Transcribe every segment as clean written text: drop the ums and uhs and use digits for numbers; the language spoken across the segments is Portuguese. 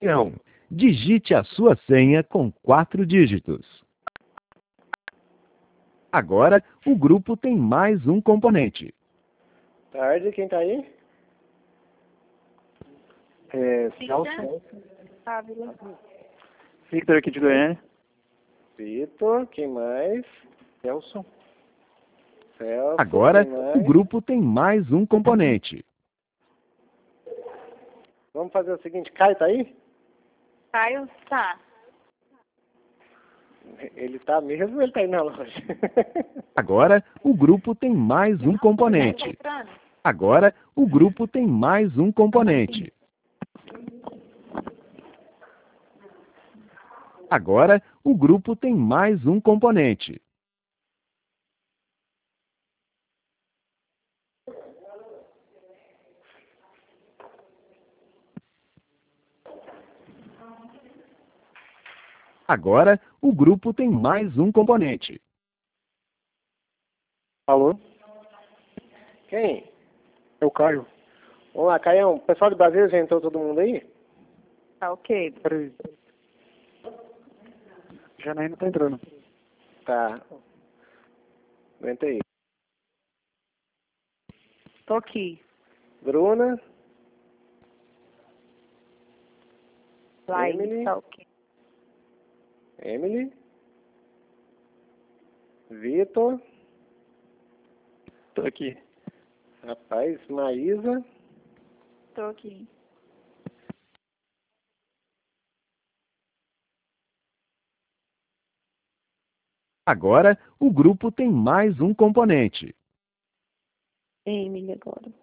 Não. Digite a sua senha com 4 dígitos. Agora, o grupo tem mais um componente. Tarde, quem tá aí? Celso. Ávila. Victor aqui de Goiânia. Vitor, quem mais? Celso. Celso, Agora, quem mais? o grupo tem mais um componente. Vamos fazer o seguinte, Caio tá aí? Caio, tá. Ele tá mesmo ou ele tá aí na loja? Agora, o grupo tem mais um componente. Agora, o grupo tem mais um componente. Agora, o grupo tem mais um componente. Agora, o grupo tem mais um componente. Alô? Quem? É o Caio. Vamos lá, Caião. Pessoal de Brasília, já entrou todo mundo aí? Tá ok. Peraí. Janaína tá entrando. Tá. Aguenta aí. Tô aqui. Bruna, Laine, Emily. tá ok. Emily, Vitor, Tô aqui. rapaz, Maísa, Tô aqui. Agora, o grupo tem mais um componente. Emily agora.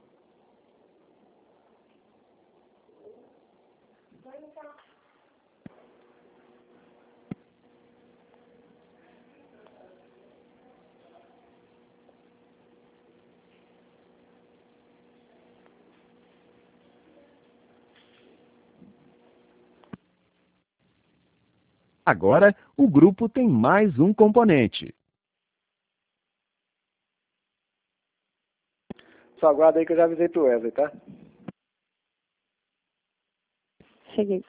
Agora, o grupo tem mais um componente. só aguarda aí que eu já avisei pro Wesley, tá? Cheguei.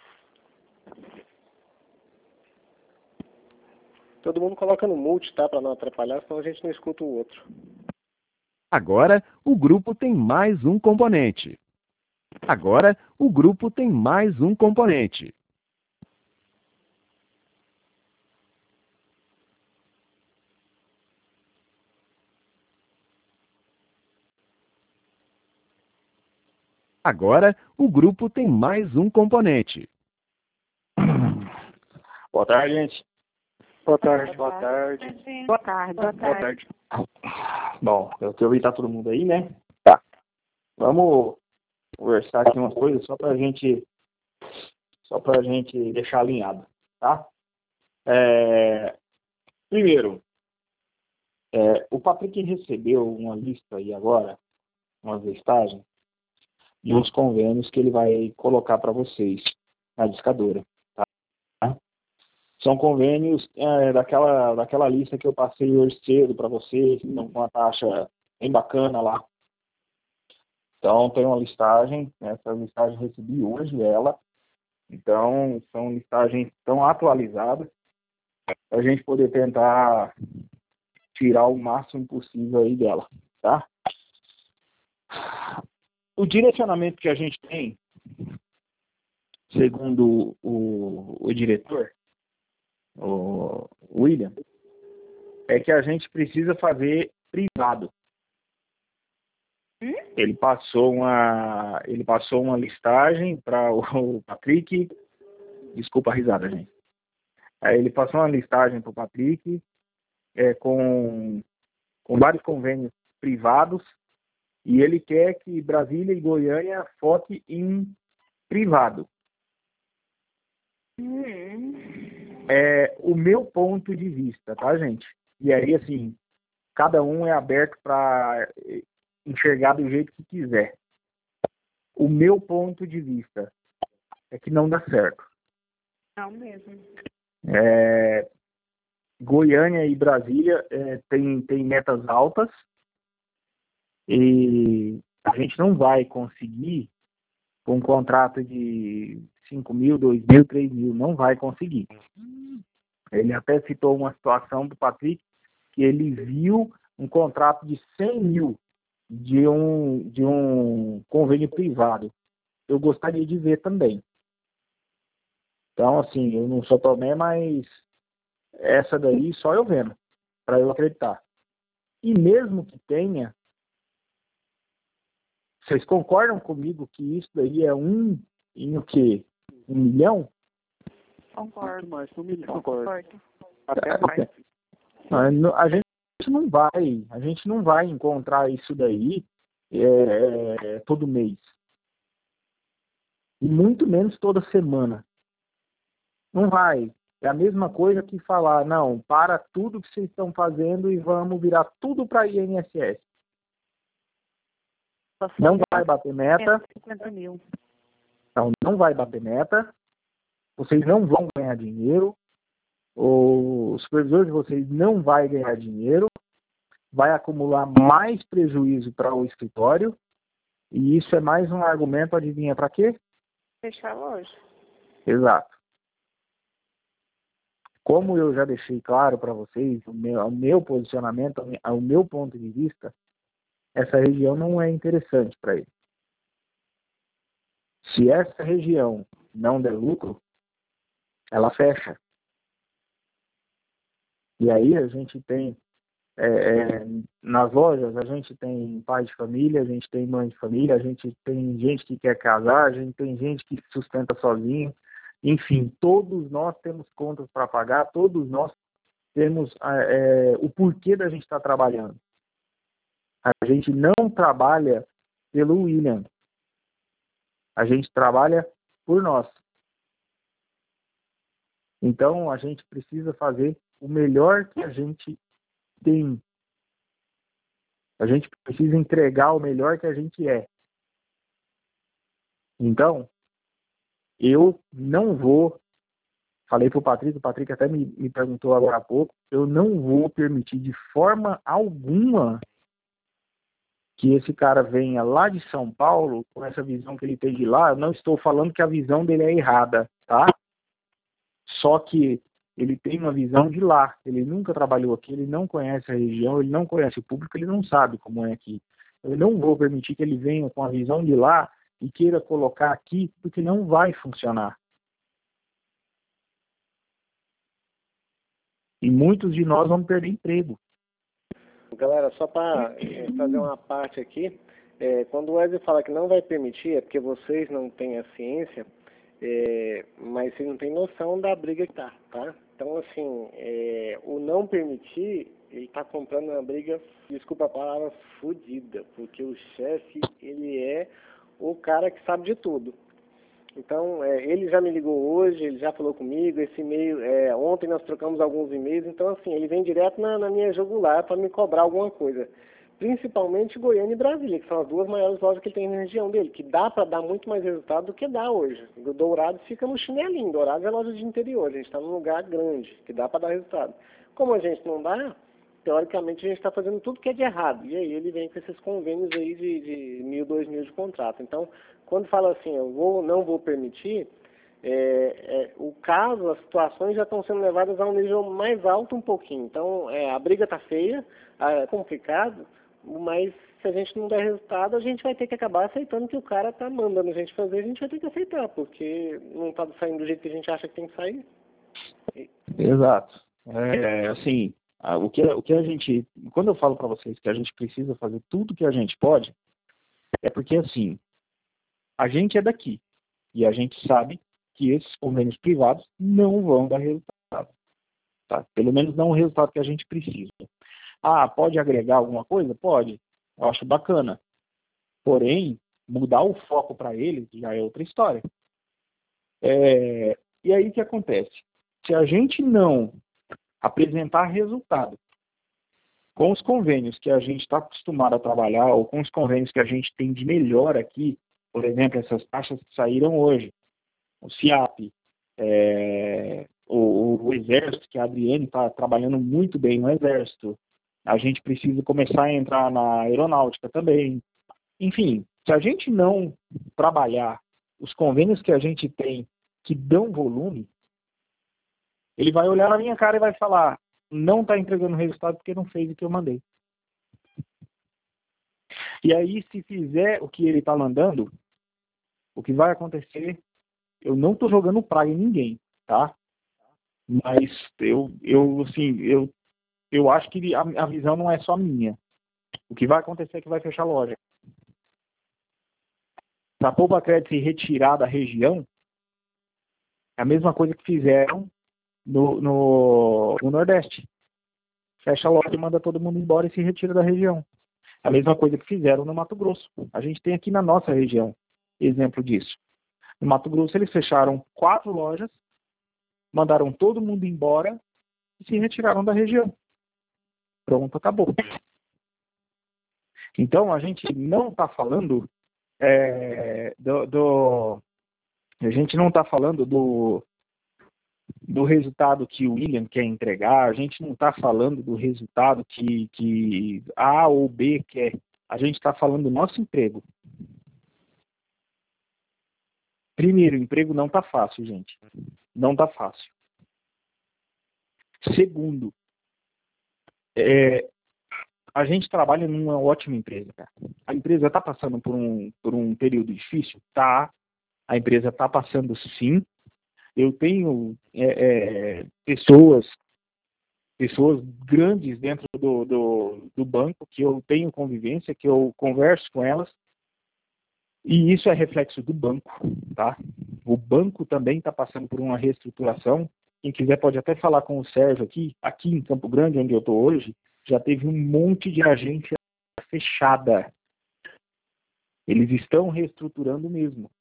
Todo mundo coloca no mute, tá? Pra não atrapalhar, senão a gente não escuta o outro. Agora, o grupo tem mais um componente. Agora, o grupo tem mais um componente. Agora, o grupo tem mais um componente. Boa tarde, gente. Boa tarde. Boa tarde. Boa tarde. Boa tarde. Bom, eu que ouvi tá todo mundo aí, né? Tá. Vamos conversar aqui uma coisa só pra gente deixar alinhado, tá? Primeiro, o Patrick recebeu uma lista aí agora, uma listagem, de uns convênios que ele vai colocar para vocês na discadora, tá? São convênios daquela lista que eu passei hoje cedo para vocês, que estão com uma taxa bem bacana lá. Então, tem uma listagem, essa listagem eu recebi hoje ela. Então, são listagens tão atualizadas para a gente poder tentar tirar o máximo possível aí dela, tá? O direcionamento que a gente tem, segundo o diretor, o William, é que a gente precisa fazer privado. Ele passou uma listagem para o Patrick. Desculpa a risada, gente. Aí ele passou uma listagem para o Patrick com vários convênios privados e ele quer que Brasília e Goiânia foque em privado. O meu ponto de vista, tá, gente? E aí, assim, cada um é aberto para enxergar do jeito que quiser. O meu ponto de vista é que não dá certo. Não mesmo. Goiânia e Brasília tem metas altas e a gente não vai conseguir, com um contrato de 5 mil, 2 mil, 3 mil. Não vai conseguir. Ele até citou uma situação do Patrick que ele viu um contrato de 100 mil de um convênio privado. Eu gostaria de ver também. Então, assim, eu não sou Tomé, mas essa daí só eu vendo, para eu acreditar. E mesmo que tenha, vocês concordam comigo que isso daí é em o quê? 1 milhão? Concordo. Mais, 1 milhão. Concordo. Até mais. A gente não vai encontrar isso daí todo mês. E muito menos toda semana. Não vai. É a mesma coisa que falar, não, para tudo que vocês estão fazendo e vamos virar tudo para INSS. Não vai bater meta. 50 mil. Então, não vai bater meta. Vocês não vão ganhar dinheiro. O supervisor de vocês não vai ganhar dinheiro. Vai acumular mais prejuízo para o escritório. E isso é mais um argumento, adivinha para quê? Fechar a loja. Exato. Como eu já deixei claro para vocês, o meu posicionamento, o meu ponto de vista, essa região não é interessante para ele. Se essa região não der lucro, ela fecha. E aí a gente tem, nas lojas, a gente tem pai de família, a gente tem mãe de família, a gente tem gente que quer casar, a gente tem gente que se sustenta sozinho. Enfim, todos nós temos contas para pagar, todos nós temos o porquê da gente estar trabalhando. A gente não trabalha pelo William. A gente trabalha por nós. Então, a gente precisa fazer o melhor que a gente tem. A gente precisa entregar o melhor que a gente é. Então, eu não vou... Falei para o Patrick até me perguntou agora há pouco, eu não vou permitir de forma alguma que esse cara venha lá de São Paulo com essa visão que ele tem de lá. Eu não estou falando que a visão dele é errada, tá? Só que ele tem uma visão de lá. Ele nunca trabalhou aqui, ele não conhece a região, ele não conhece o público, ele não sabe como é aqui. Eu não vou permitir que ele venha com a visão de lá e queira colocar aqui, porque não vai funcionar. E muitos de nós vamos perder emprego. Galera, só para fazer uma parte aqui, quando o Wesley fala que não vai permitir, é porque vocês não têm a ciência, mas vocês não têm noção da briga que tá? Então, assim, o não permitir, ele tá comprando uma briga, desculpa a palavra, fodida, porque o chefe, ele é o cara que sabe de tudo. Então, ele já me ligou hoje, ele já falou comigo, esse e-mail, ontem nós trocamos alguns e-mails, então assim, ele vem direto na minha jugular para me cobrar alguma coisa. Principalmente Goiânia e Brasília, que são as duas maiores lojas que ele tem na região dele, que dá para dar muito mais resultado do que dá hoje. O Dourados fica no chinelinho, Dourados é loja de interior, a gente está num lugar grande, que dá para dar resultado. Como a gente não dá, teoricamente a gente está fazendo tudo que é de errado, e aí ele vem com esses convênios aí de 1.000, 2.000 de contrato. Então, quando fala assim, não vou permitir, o caso, as situações já estão sendo levadas a um nível mais alto um pouquinho. Então, a briga está feia, é complicado, mas se a gente não der resultado, a gente vai ter que acabar aceitando que o cara está mandando a gente fazer, a gente vai ter que aceitar, porque não está saindo do jeito que a gente acha que tem que sair. Exato. Assim, o que a gente... Quando eu falo para vocês que a gente precisa fazer tudo que a gente pode, é porque, assim, a gente é daqui e a gente sabe que esses convênios privados não vão dar resultado. Tá? Pelo menos não o resultado que a gente precisa. Pode agregar alguma coisa? Pode. Eu acho bacana. Porém, mudar o foco para eles já é outra história. E aí o que acontece? Se a gente não apresentar resultado com os convênios que a gente está acostumado a trabalhar ou com os convênios que a gente tem de melhor aqui, por exemplo, essas taxas que saíram hoje, o CIAP, o Exército, que a Adriane está trabalhando muito bem no Exército, a gente precisa começar a entrar na aeronáutica também. Enfim, se a gente não trabalhar os convênios que a gente tem que dão volume, ele vai olhar na minha cara e vai falar, não está entregando resultado porque não fez o que eu mandei. E aí, se fizer o que ele está mandando, o que vai acontecer, eu não estou jogando praga em ninguém, tá? Mas eu acho que a visão não é só minha. O que vai acontecer é que vai fechar a loja. Se a Poupa Crédito se retirar da região, é a mesma coisa que fizeram no Nordeste. Fecha a loja e manda todo mundo embora e se retira da região. É a mesma coisa que fizeram no Mato Grosso. A gente tem aqui na nossa região exemplo disso. No Mato Grosso eles fecharam 4 lojas, mandaram todo mundo embora e se retiraram da região. Pronto, acabou. Então a gente não está falando a gente não está falando do resultado que o William quer entregar, a gente não está falando do resultado que A ou B quer. A gente está falando do nosso emprego. Primeiro, o emprego não está fácil, gente. Não está fácil. Segundo, a gente trabalha numa ótima empresa, cara. A empresa está passando por um período difícil? Tá. A empresa está passando, sim. Eu tenho pessoas grandes dentro do banco que eu tenho convivência, que eu converso com elas, e isso é reflexo do banco, tá? O banco também está passando por uma reestruturação. Quem quiser pode até falar com o Sérgio aqui em Campo Grande, onde eu estou hoje, já teve um monte de agência fechada. Eles estão reestruturando mesmo.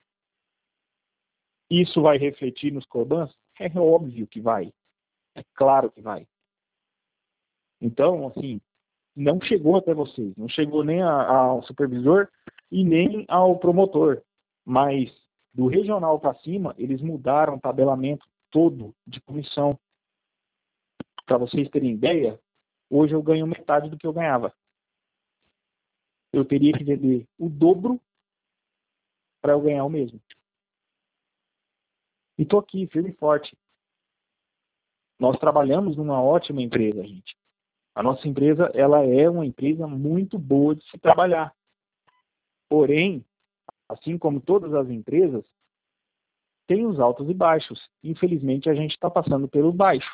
Isso vai refletir nos Corbans? É óbvio que vai. É claro que vai. Então, assim, não chegou até vocês. Não chegou nem ao supervisor e nem ao promotor. Mas do regional para cima, eles mudaram o tabelamento todo de comissão. Para vocês terem ideia, hoje eu ganho metade do que eu ganhava. Eu teria que vender o dobro para eu ganhar o mesmo. E estou aqui, firme e forte. Nós trabalhamos numa ótima empresa, gente. A nossa empresa, ela é uma empresa muito boa de se trabalhar. Porém, assim como todas as empresas, tem os altos e baixos. Infelizmente, a gente está passando pelo baixo.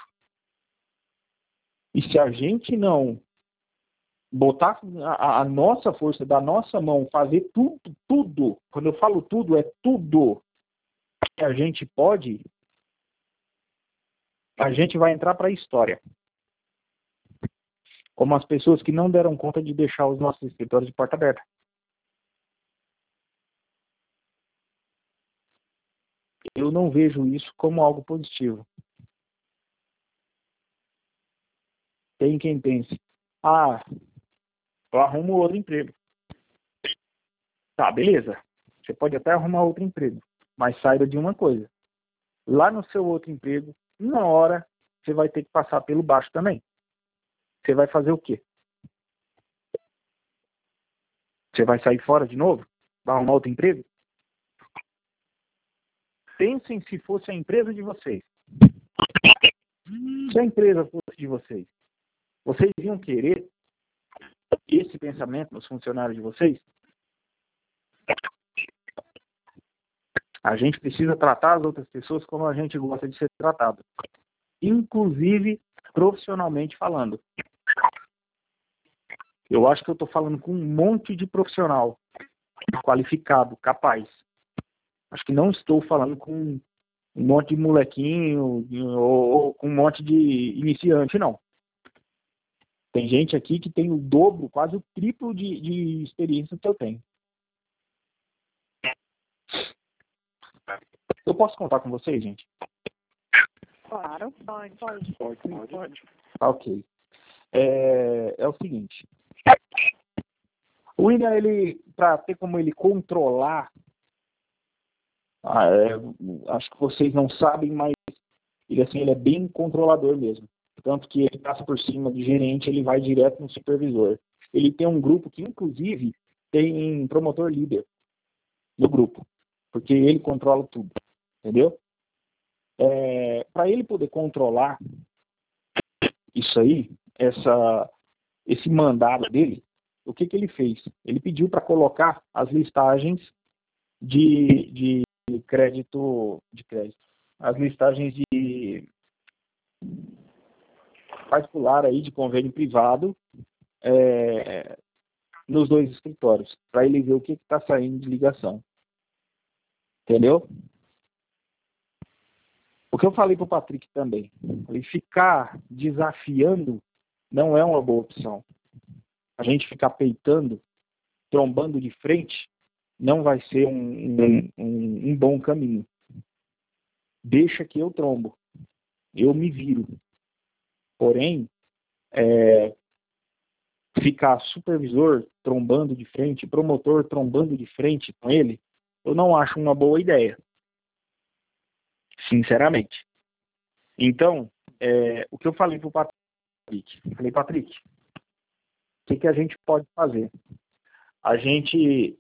E se a gente não botar a nossa força da nossa mão, fazer tudo, quando eu falo tudo, é tudo que a gente pode, a gente vai entrar para a história. Como as pessoas que não deram conta de deixar os nossos escritórios de porta aberta. Eu não vejo isso como algo positivo. Tem quem pense, eu arrumo outro emprego. Tá, beleza. Você pode até arrumar outro emprego, mas saiba de uma coisa. Lá no seu outro emprego, uma hora, você vai ter que passar pelo baixo também. Você vai fazer o quê? Você vai sair fora de novo? Vai arrumar outro emprego? Pensem se fosse a empresa de vocês. Se a empresa fosse de vocês, vocês iam querer esse pensamento nos funcionários de vocês? A gente precisa tratar as outras pessoas como a gente gosta de ser tratado. Inclusive, profissionalmente falando. Eu acho que eu estou falando com um monte de profissional qualificado, capaz. Acho que não estou falando com um monte de molequinho ou com um monte de iniciante, não. Tem gente aqui que tem o dobro, quase o triplo de experiência que eu tenho. Eu posso contar com vocês, gente? Claro, pode. Tá, ok. É o seguinte. O William, para ter como ele controlar, acho que vocês não sabem, mas ele é bem controlador mesmo. Tanto que ele passa por cima do gerente, ele vai direto no supervisor. Ele tem um grupo que, inclusive, tem promotor líder no grupo, porque ele controla tudo, entendeu? Para ele poder controlar isso aí, esse mandado dele, o que ele fez? Ele pediu para colocar as listagens de crédito, as listagens de particular aí, de convênio privado, nos dois escritórios, para ele ver o que está saindo de ligação. Entendeu? O que eu falei para o Patrick também, ele ficar desafiando não é uma boa opção. A gente ficar peitando, trombando de frente, não vai ser um bom caminho. Deixa que eu trombo, eu me viro. Porém, ficar supervisor trombando de frente, promotor trombando de frente com ele, eu não acho uma boa ideia. Sinceramente. Então, o que eu falei para o Patrick? Falei, Patrick, o que a gente pode fazer? A gente...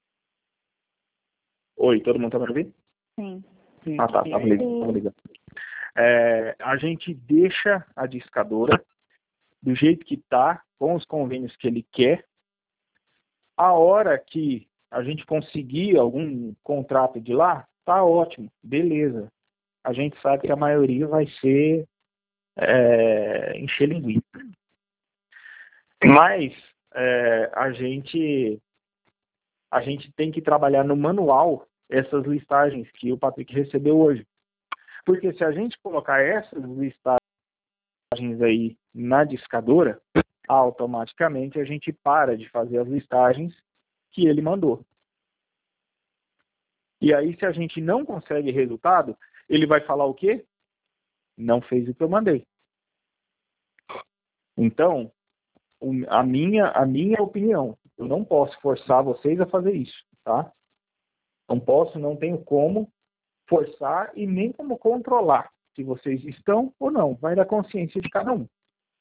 Oi, todo mundo está me ouvindo? Sim. Ah, tá, tava ligado. A gente deixa a discadora do jeito que tá, com os convênios que ele quer. A hora que a gente conseguir algum contrato de lá, tá ótimo, beleza. A gente sabe que a maioria vai ser encher linguiça. Mas a gente tem que trabalhar no manual essas listagens que o Patrick recebeu hoje. Porque se a gente colocar essas listagens aí na discadora, automaticamente a gente para de fazer as listagens que ele mandou. E aí, se a gente não consegue resultado, ele vai falar o quê? Não fez o que eu mandei. Então, a minha opinião, eu não posso forçar vocês a fazer isso, tá? Não tenho como forçar e nem como controlar se vocês estão ou não. Vai da consciência de cada um.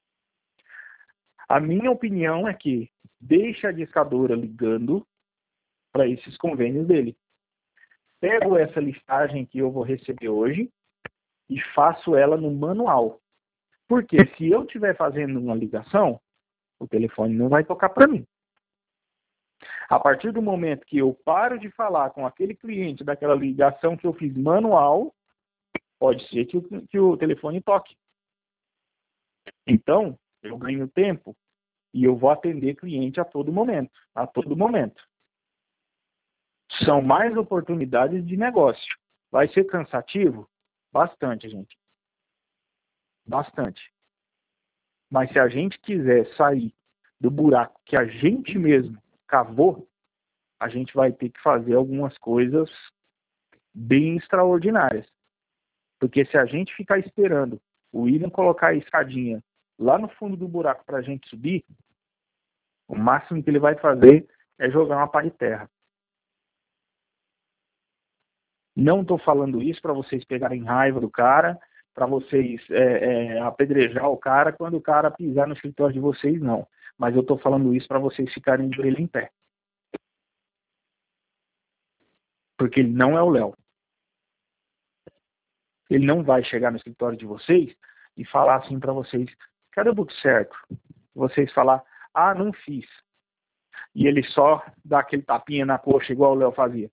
A minha opinião é que deixa a discadora ligando para esses convênios dele. Pego essa listagem que eu vou receber hoje e faço ela no manual. Porque se eu estiver fazendo uma ligação, o telefone não vai tocar para mim. A partir do momento que eu paro de falar com aquele cliente daquela ligação que eu fiz manual, pode ser que o telefone toque. Então, eu ganho tempo e eu vou atender cliente a todo momento. A todo momento. São mais oportunidades de negócio. Vai ser cansativo? Bastante, gente. Bastante. Mas se a gente quiser sair do buraco que a gente mesmo cavou, a gente vai ter que fazer algumas coisas bem extraordinárias. Porque se a gente ficar esperando o William colocar a escadinha lá no fundo do buraco para a gente subir, o máximo que ele vai fazer é jogar uma pá de terra. Não estou falando isso para vocês pegarem raiva do cara, para vocês apedrejar o cara quando o cara pisar no escritório de vocês, não. Mas eu estou falando isso para vocês ficarem de orelha em pé. Porque ele não é o Léo. Ele não vai chegar no escritório de vocês e falar assim para vocês, cadê o book certo? Vocês falar, não fiz. E ele só dá aquele tapinha na coxa igual o Léo fazia.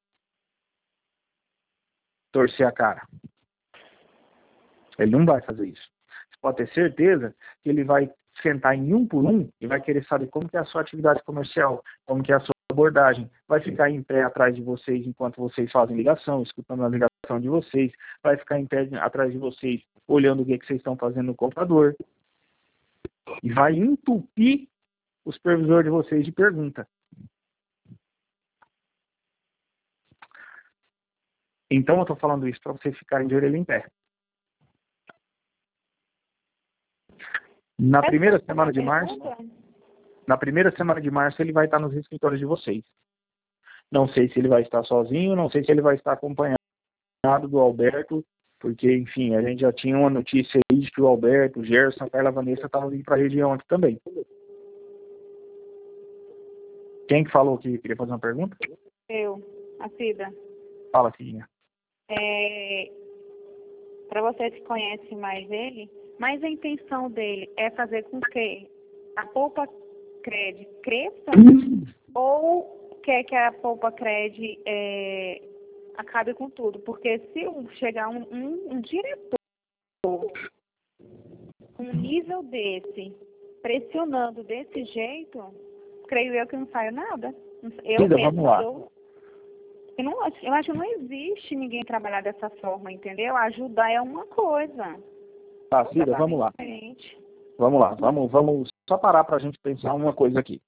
Torcer a cara. Ele não vai fazer isso. Você pode ter certeza que ele vai sentar em um por um e vai querer saber como que é a sua atividade comercial, como que é a sua abordagem. Vai ficar em pé atrás de vocês enquanto vocês fazem ligação, escutando a ligação de vocês. Vai ficar em pé atrás de vocês, olhando o que vocês estão fazendo no computador. E vai entupir o supervisor de vocês de pergunta. Então eu estou falando isso para vocês ficarem de orelha em pé. Na primeira semana de março ele vai estar nos escritórios de vocês. Não sei se ele vai estar sozinho, não sei se ele vai estar acompanhado do Alberto, porque, enfim, a gente já tinha uma notícia aí de que o Alberto, o Gerson, a Carla Vanessa estavam vindo para a região aqui também. Quem que falou que queria fazer uma pergunta? Eu, a Cida. Fala, filhinha. para você que conhece mais ele, mas a intenção dele é fazer com que a Poupa Cred cresça ou quer que a Poupa Cred acabe com tudo? Porque se chegar um diretor com um nível desse, pressionando desse jeito, creio eu que não sai nada. Vamos lá. Eu acho que não existe ninguém trabalhar dessa forma, entendeu? Ajudar é uma coisa. Tá, Cida, vamos lá. Vamos lá, vamos só parar para a gente pensar uma coisa aqui.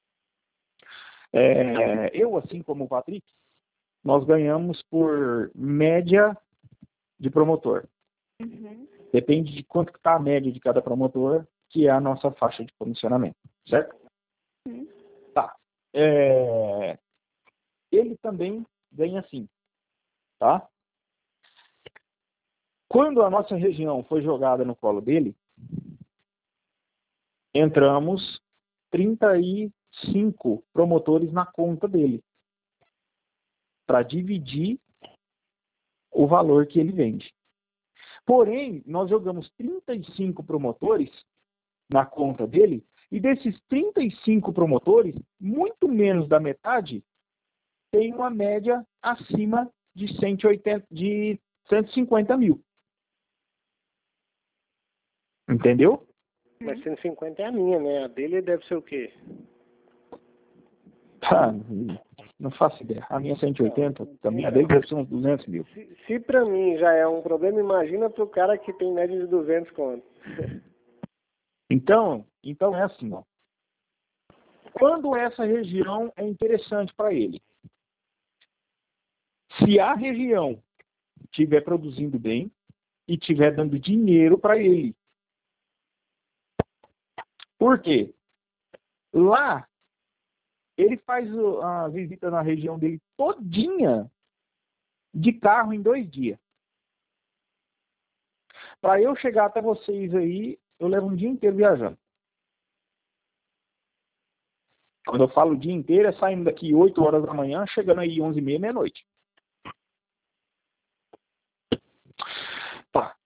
Eu, assim como o Patrick, nós ganhamos por média de promotor. Uhum. Depende de quanto está a média de cada promotor, que é a nossa faixa de comissionamento, certo? Uhum. Tá. Ele também ganha assim, tá? Quando a nossa região foi jogada no colo dele, entramos 35 promotores na conta dele para dividir o valor que ele vende. Porém, nós jogamos 35 promotores na conta dele e desses 35 promotores, muito menos da metade tem uma média acima de 150 mil. Entendeu? Mas 150 é a minha, né? A dele deve ser o quê? Não faço ideia. A minha é 180, também a dele deve ser uns 200 mil. Se pra mim já é um problema, imagina pro cara que tem média de 200 conto. Então é assim, ó. Quando essa região é interessante para ele? Se a região estiver produzindo bem e estiver dando dinheiro para ele. Por quê? Lá, ele faz a visita na região dele todinha de carro em 2 dias. Para eu chegar até vocês aí, eu levo um dia inteiro viajando. Quando eu falo o dia inteiro, é saindo daqui 8 horas da manhã, chegando aí 11h30, meia-noite. Tá.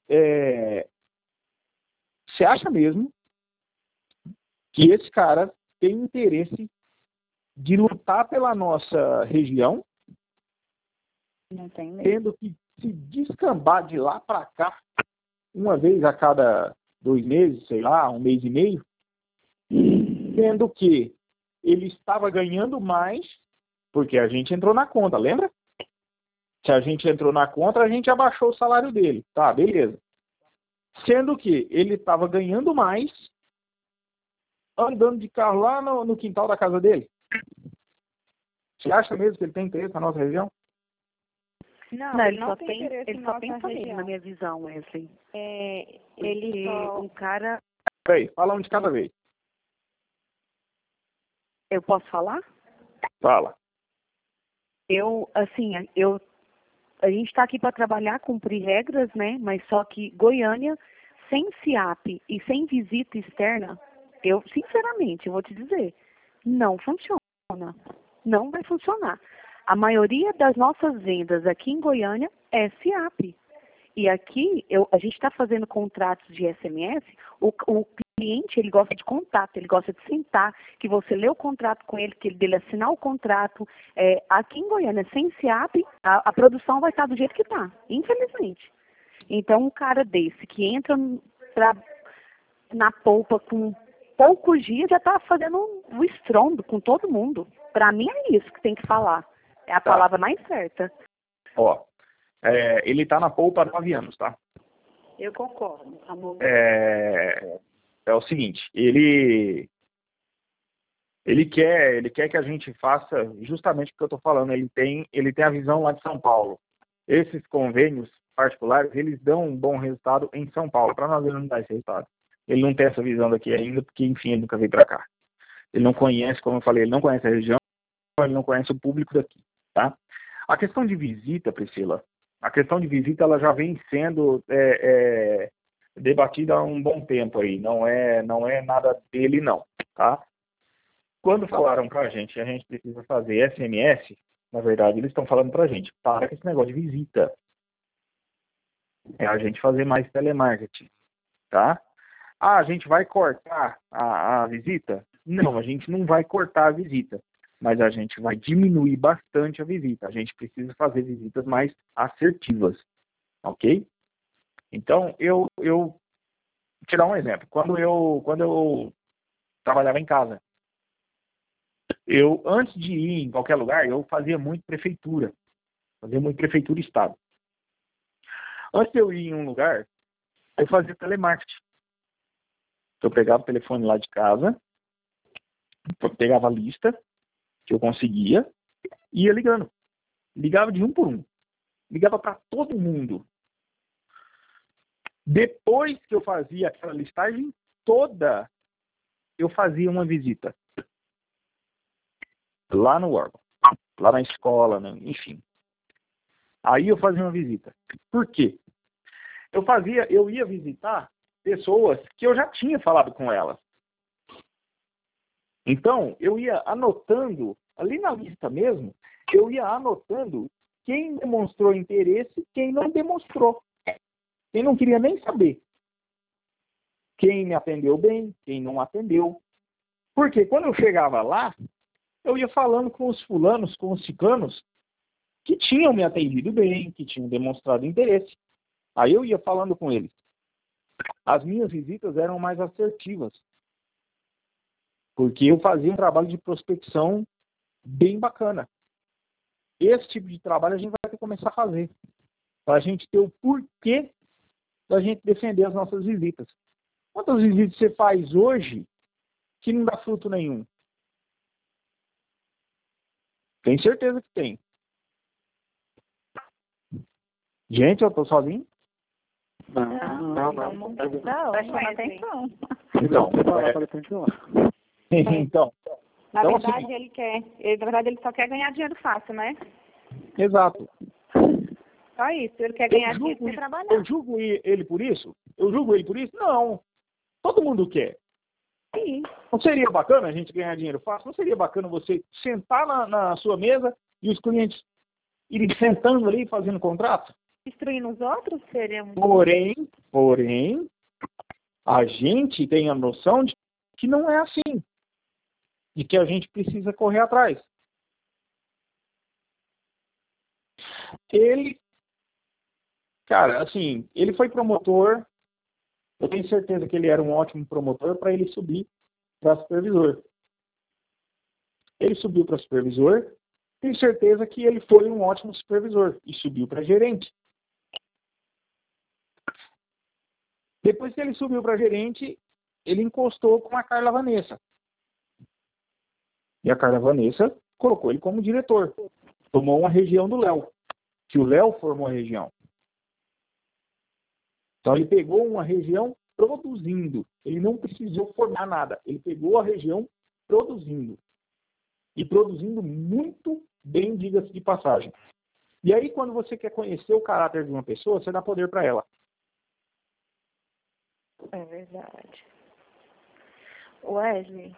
Você acha mesmo que esse cara tem interesse de lutar pela nossa região, Não tem mesmo. tendo que se descambar de lá para cá, uma vez a cada 2 meses, sei lá, 1 mês e meio, sendo que ele estava ganhando mais, porque a gente entrou na conta, lembra? Se a gente entrou na conta, a gente abaixou o salário dele. Tá, beleza. Sendo que ele estava ganhando mais, andando de carro lá no quintal da casa dele. Você acha mesmo que ele tem interesse na nossa região? Não, ele só pensa mesmo, na minha visão, Wesley. Ele só... Um cara... Peraí, fala um de cada vez. Eu posso falar? Fala. A gente está aqui para trabalhar, cumprir regras, né? Mas só que Goiânia, sem CIAP e sem visita externa, eu, sinceramente, eu vou te dizer, não funciona. Não vai funcionar. A maioria das nossas vendas aqui em Goiânia é CIAP. E aqui, a gente está fazendo contratos de SMS, o cliente, ele gosta de contato, ele gosta de sentar, que você lê o contrato com ele, que ele dele assinar o contrato. Aqui em Goiânia, sem CIAP, a produção vai estar do jeito que está, infelizmente. Então, um cara desse que entra na polpa com poucos dias, já está fazendo um estrondo com todo mundo. Para mim é isso que tem que falar. É a palavra mais certa. Ó, ele tá na polpa há 9 anos, tá? Eu concordo, amor. É o seguinte, ele quer que a gente faça justamente o que eu tô falando. Ele tem a visão lá de São Paulo. Esses convênios particulares, eles dão um bom resultado em São Paulo. Para nós, ele não dá esse resultado. Ele não tem essa visão daqui ainda, porque, enfim, ele nunca veio para cá. Ele não conhece, como eu falei, ele não conhece a região, ele não conhece o público daqui, tá? A questão de visita, Priscila, ela já vem sendo debatida há um bom tempo aí. Não é nada dele, não, tá? Quando falaram pra gente que a gente precisa fazer SMS, na verdade, eles estão falando pra gente, para com esse negócio de visita. é a gente fazer mais telemarketing, tá? Ah, a gente vai cortar a visita? Não, a gente não vai cortar a visita, mas a gente vai diminuir bastante a visita. A gente precisa fazer visitas mais assertivas, ok? Então, eu vou te dar um exemplo. Quando eu trabalhava em casa, antes de ir em qualquer lugar, eu fazia muito prefeitura e estado. Antes de eu ir em um lugar, eu fazia telemarketing. Eu pegava o telefone lá de casa, eu pegava a lista que eu conseguia e ia ligando. Ligava de um por um. Ligava para todo mundo. Depois que eu fazia aquela listagem toda, eu fazia uma visita. Lá no órgão, lá na escola, né? Enfim. Aí eu fazia uma visita. Por quê? Eu ia visitar pessoas que eu já tinha falado com elas. Então, eu ia anotando, ali na lista mesmo, eu ia anotando quem demonstrou interesse, quem não demonstrou. Quem não queria nem saber. Quem me atendeu bem, quem não atendeu. Porque quando eu chegava lá, eu ia falando com os fulanos, com os cicanos, que tinham me atendido bem, que tinham demonstrado interesse. Aí eu ia falando com eles. As minhas visitas eram mais assertivas. Porque eu fazia um trabalho de prospecção bem bacana. Esse tipo de trabalho a gente vai ter que começar a fazer. Para a gente ter o porquê da gente defender as nossas visitas. Quantas visitas você faz hoje que não dá fruto nenhum? Tenho certeza que tem. Gente, eu tô sozinho? Não. Presta atenção. Então, então, Na então, verdade, assim, na verdade, ele só quer ganhar dinheiro fácil, né? exato. Só isso. Ele quer ganhar dinheiro sem trabalhar. Eu julgo ele por isso? Eu julgo ele por isso? Não. Todo mundo quer. Sim. Não seria bacana a gente ganhar dinheiro fácil? Não seria bacana você sentar na sua mesa e os clientes irem sentando ali fazendo contrato? Destruindo os outros seria muito... Porém, a gente tem a noção de que não é assim. De que a gente precisa correr atrás. Cara, assim, ele foi promotor. Eu tenho certeza que ele era um ótimo promotor para ele subir para supervisor. Ele subiu para supervisor. Tenho certeza que ele foi um ótimo supervisor e subiu para gerente. Depois que ele subiu para gerente, ele encostou com a Carla Vanessa. E a Carla Vanessa colocou ele como diretor. Tomou uma região do Léo, que o Léo formou a região. Então ele pegou uma região produzindo. Ele não precisou formar nada. Ele pegou a região produzindo. E produzindo muito bem, diga-se de passagem. E aí, quando você quer conhecer o caráter de uma pessoa, você dá poder para ela. É verdade. Wesley,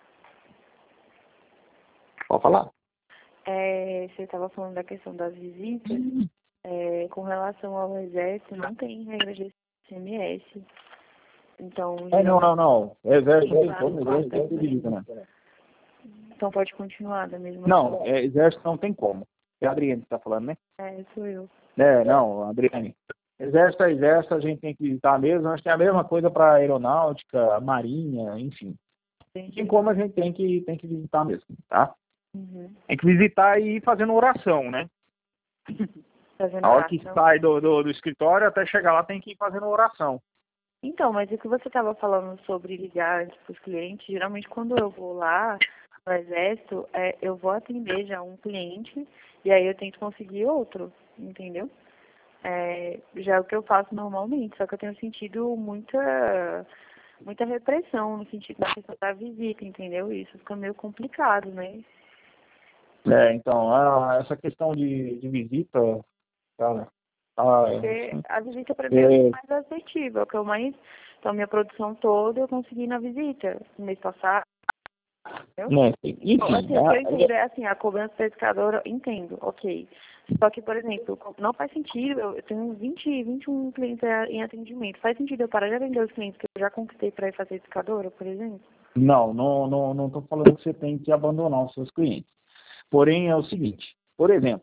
Pode falar. você estava falando da questão das visitas. Com relação ao exército, não tem regra de SMS. Então, Não. Exército não tem como, exército tem visita, né? Então pode continuar da mesma Não, forma. exército não tem como. É a Adriane que está falando, né? Sou eu. Não, Adriane. Exército é exército, a gente tem que visitar mesmo. Acho que é a mesma coisa para aeronáutica, marinha, enfim. Tem como a gente tem que visitar mesmo, tá? Uhum. Tem que visitar e ir fazendo oração, né? Fazendo A hora que oração. sai do escritório até chegar lá tem que ir fazendo oração. Então, mas o que você estava falando sobre ligar para os clientes, geralmente quando eu vou lá no exército, eu vou atender já um cliente e aí eu tento conseguir outro, entendeu? Já é o que eu faço normalmente, só que eu tenho sentido muita repressão no sentido da questão da visita, entendeu? Isso fica meio complicado, né? Então, essa questão de visita, cara... Porque a visita para mim é mais assertiva, é o que eu mais... Então, minha produção toda eu consegui na visita. No mês passado, Né? Enfim, Assim, o que eu entendo é assim, a cobrança pescadora, entendo, ok. Só que, por exemplo, não faz sentido, eu tenho 21 clientes em atendimento. Faz sentido eu parar de atender os clientes que eu já conquistei para ir fazer pescadora, por exemplo? não estou falando que você tem que abandonar os seus clientes. Porém, é o seguinte, por exemplo,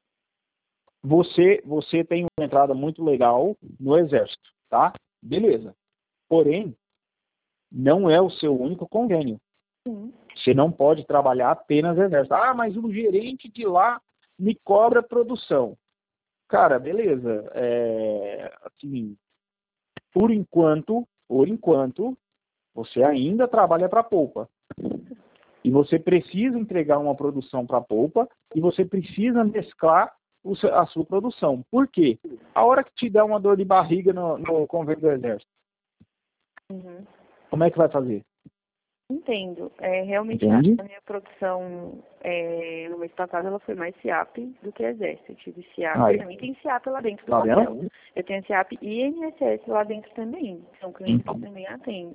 você tem uma entrada muito legal no Exército, tá? Beleza. Porém, não é o seu único convênio. Sim. Você não pode trabalhar apenas Exército. Ah, mas o gerente de lá me cobra produção. Cara, beleza. Assim, por enquanto, você ainda trabalha para a polpa. E você precisa entregar uma produção para a polpa e você precisa mesclar a sua produção. Por quê? A hora que te der uma dor de barriga no convênio do Exército, como é que vai fazer? Entendo. Realmente, Entende? a minha produção no mês passado ela foi mais SIAP do que Exército. Eu tive SIAP, Aí. também tem SIAP lá dentro do Tá hotel. vendo? Eu tenho SIAP e INSS lá dentro também. São clientes que eu também atendo.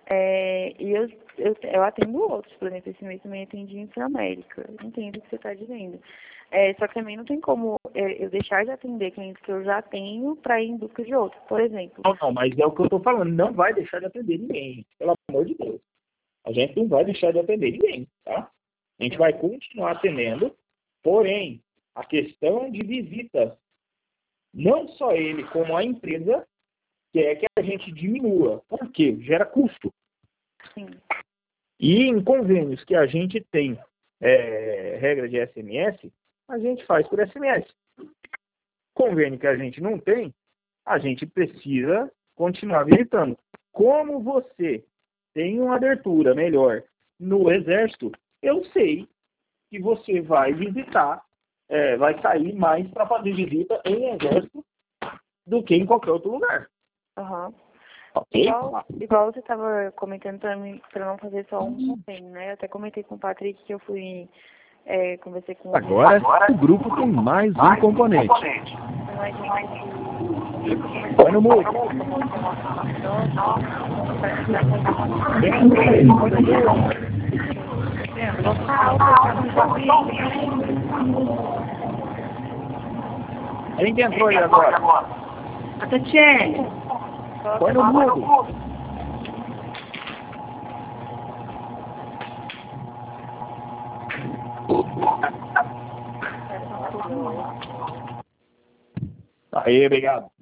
E eu atendo outros, por exemplo, esse mês também atendi Inframérica. Eu entendo o que você está dizendo. Só que também não tem como eu deixar de atender clientes que eu já tenho para ir em busca de outros. Por exemplo. Não, mas é o que eu estou falando. Não vai deixar de atender ninguém. Pelo amor de Deus. A gente não vai deixar de atender ninguém, tá? A gente vai continuar atendendo, porém, a questão de visitas, não só ele, como a empresa, quer que a gente diminua. Por quê? Gera custo. Sim. E em convênios que a gente tem regra de SMS, a gente faz por SMS. Convênio que a gente não tem, a gente precisa continuar visitando. Como você tem uma abertura melhor no Exército, eu sei que você vai visitar, vai sair mais para fazer visita em Exército do que em qualquer outro lugar. Aham. Ok? Igual você estava comentando para não fazer só um convênio, né? Eu até comentei com o Patrick que eu fui, conversei com Agora, o grupo tem mais um componente. Põe no mudo. Quem que entrou aí agora? A Tatiane. Põe no mudo. Aí, obrigado.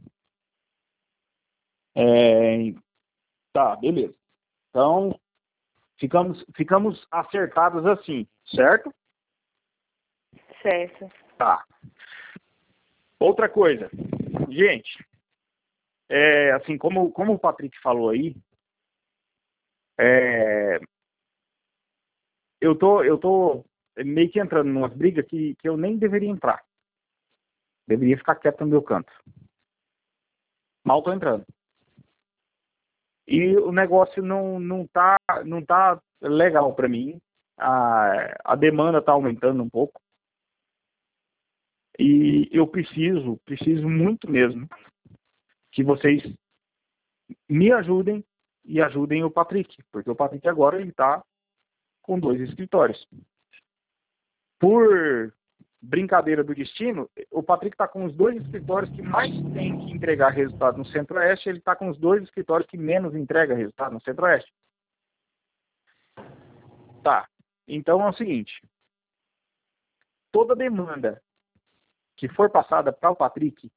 Tá, beleza. Então, ficamos acertados assim, certo? Certo. Tá. Outra coisa, gente, assim, como o Patrick falou aí, eu tô meio que entrando numa briga que eu nem deveria entrar. Deveria ficar quieto no meu canto. Mal tô entrando. E o negócio não tá legal para mim. A demanda tá aumentando um pouco. E eu preciso muito mesmo que vocês me ajudem e ajudem o Patrick, porque o Patrick agora ele tá com 2 escritórios. Por brincadeira do destino, o Patrick está com os 2 escritórios que mais tem que entregar resultado no Centro-Oeste, ele está com os 2 escritórios que menos entrega resultado no Centro-Oeste. Tá, então é o seguinte, toda demanda que for passada para o Patrick,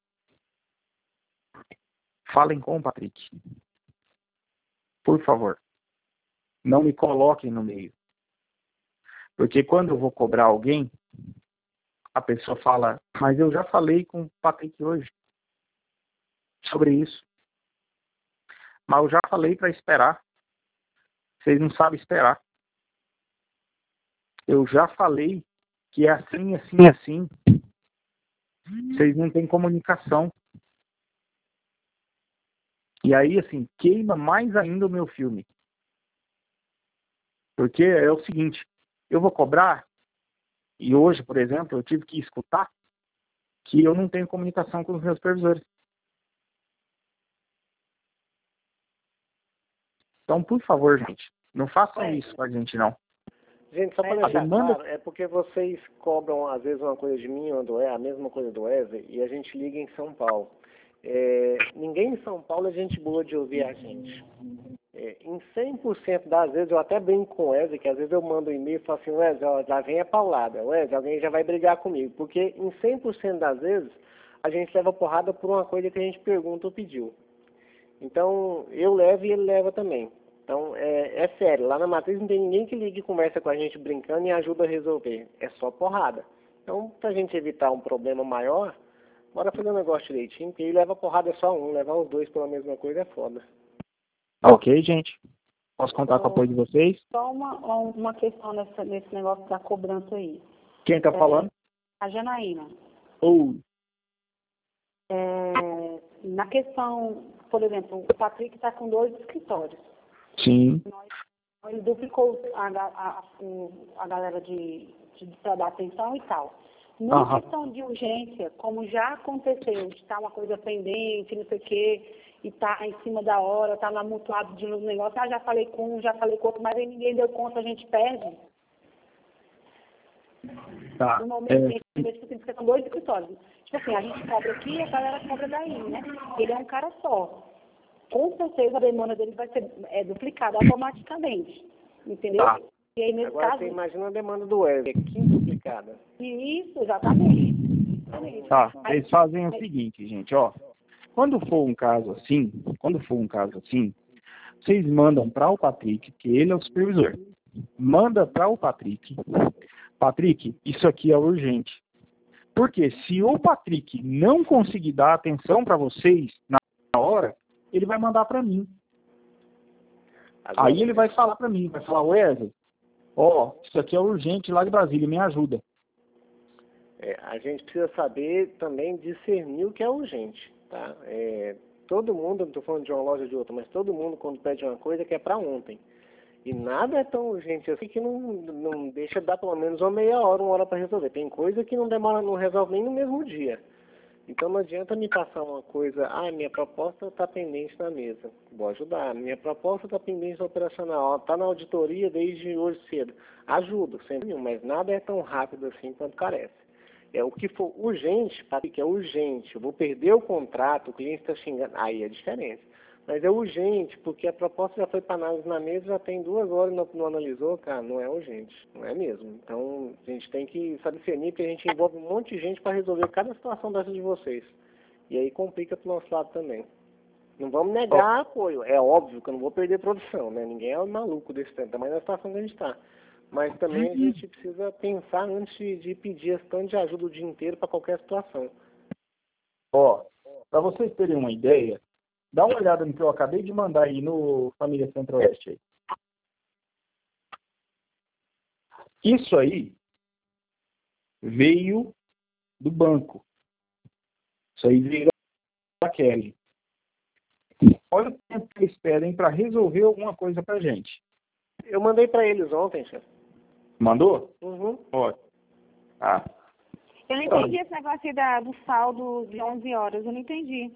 falem com o Patrick. Por favor, não me coloquem no meio. Porque quando eu vou cobrar alguém, a pessoa fala, mas eu já falei com o Patrick hoje sobre isso. Mas eu já falei para esperar. Vocês não sabem esperar. Eu já falei que é assim, assim, assim. Vocês não têm comunicação. E aí, assim, queima mais ainda o meu filme. Porque é o seguinte, eu vou cobrar, e hoje, por exemplo, eu tive que escutar que eu não tenho comunicação com os meus supervisores. Então, por favor, gente, Não façam isso com a gente, não. Gente, só para deixar demanda- claro, é porque vocês cobram, às vezes, uma coisa de mim ou do Wesley, a mesma coisa do Wesley, e a gente liga em São Paulo. Ninguém em São Paulo é gente boa de ouvir a gente. Em 100% das vezes, eu até brinco com o Wesley, que às vezes eu mando um e-mail e falo assim, Wesley, ó, lá vem a paulada. Wesley, alguém já vai brigar comigo. Porque em 100% das vezes, a gente leva porrada por uma coisa que a gente pergunta ou pediu. Então, eu levo e ele leva também. Então, é sério, lá na Matriz não tem ninguém que ligue e conversa com a gente brincando e ajuda a resolver. É só porrada. Então, pra gente evitar um problema maior, bora fazer um negócio direitinho, porque aí leva porrada só um, levar os dois pela mesma coisa é foda. Ok, gente? Posso contar com o apoio de vocês? Só uma questão nesse negócio da cobrança aí. Quem tá falando? A Janaína. Ou Na questão, por exemplo, o Patrick está com 2 escritórios. sim. Ele duplicou a galera para dar atenção e tal. Numa questão de urgência, como já aconteceu, de estar uma coisa pendente, não sei o quê, e tá em cima da hora, tá lá mutuado de novo negócio, já falei com um, já falei com outro, mas aí ninguém deu conta, a gente perde. Tá. No momento, porque são 2 escritórios. Tipo assim, a gente cobra aqui e a galera cobra daí, né? Ele é um cara só. Com certeza a demanda dele vai ser duplicada automaticamente. Entendeu? Tá. E aí, nesse Agora caso. você imagina a demanda do Wesley, é quintuplicada. Isso, exatamente. Tá. Eles fazem o seguinte, gente, ó. Quando for um caso assim, vocês mandam para o Patrick, que ele é o supervisor. Manda para o Patrick. Patrick, isso aqui é urgente. Porque se o Patrick não conseguir dar atenção para vocês na hora, ele vai mandar para mim. Aí ele vai falar para mim, vai falar, Wesley, ó, isso aqui é urgente lá de Brasília, me ajuda. A gente precisa saber também discernir o que é urgente, tá? Todo mundo, não estou falando de uma loja ou de outra, mas todo mundo quando pede uma coisa quer para ontem. E nada é tão urgente assim que não deixa dar pelo menos uma meia hora, 1 hora para resolver. Tem coisa que não demora, não resolve nem no mesmo dia. Então não adianta me passar uma coisa, minha proposta está pendente na mesa, vou ajudar. Minha proposta está pendente no operacional, está na auditoria desde hoje cedo. Ajudo, sempre, mas nada é tão rápido assim quanto carece. O que for urgente, Patrick, é urgente. Eu vou perder o contrato, o cliente está xingando, aí é diferente. Mas é urgente, porque a proposta já foi para análise na mesa, já tem 2 horas e não analisou, cara, não é urgente, não é mesmo. Então, a gente tem que saber discernir, porque a gente envolve um monte de gente para resolver cada situação dessa de vocês. E aí complica para o nosso lado também. Não vamos negar apoio, é óbvio que eu não vou perder produção, né? Ninguém é maluco desse tempo, também na situação que a gente está. Mas também a gente precisa pensar antes de pedir esse tanto de ajuda o dia inteiro para qualquer situação. Ó, para vocês terem uma ideia, dá uma olhada no que eu acabei de mandar aí no Família Centro-Oeste. Isso aí veio do banco. Isso aí veio da Kelly. Olha o tempo que eles pedem para resolver alguma coisa pra gente. Eu mandei para eles ontem, chefe. Mandou? Uhum. Ó. Ah. Eu não entendi esse negócio aí do saldo de 11 horas, eu não entendi.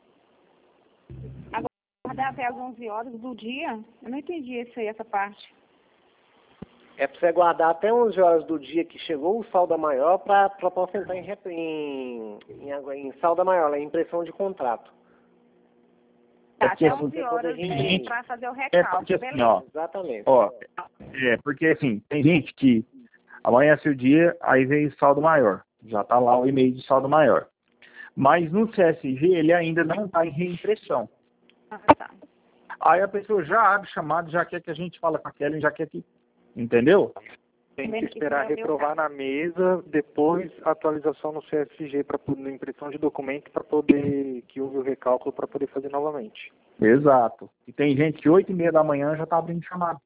Agora até as 11 horas do dia, eu não entendi essa parte. É para você guardar até 11 horas do dia que chegou o saldo maior para poder entrar em saldo maior, em impressão de contrato. Tá, porque até assim, 11 horas gente, para fazer o porque recalque, assim, beleza. ó, Exatamente. ó, porque assim, tem gente que amanhece o dia, aí vem saldo maior. Já tá lá o e-mail de saldo maior. Mas no CSG ele ainda não está em reimpressão. Tá. Aí a pessoa já abre chamado, já quer que a gente fale com a Kelly, já quer que... Entendeu? Tem que esperar reprovar na mesa, depois atualização no CSG para impressão de documento para poder que houve o recálculo para poder fazer novamente. Exato. E tem gente que 8h30 da manhã já está abrindo chamado.